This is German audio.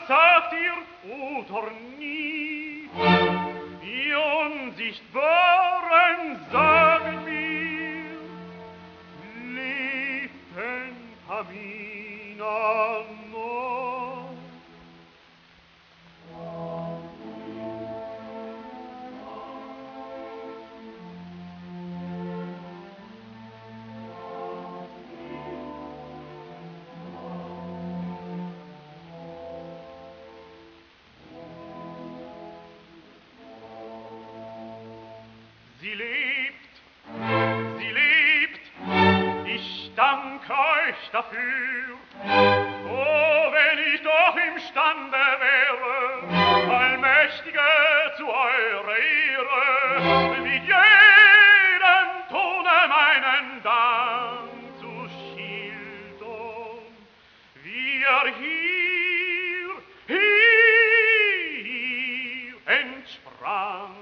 sagt ihr oder nie? Die Unsichtbaren sagen mir, lebten Pamina noch. Sie lebt, ich dank euch dafür. Oh, wenn ich doch imstande wäre, Allmächtige zu eurer Ehre, mit jedem Tone meinen Dank zu schildern, wie hier entsprang.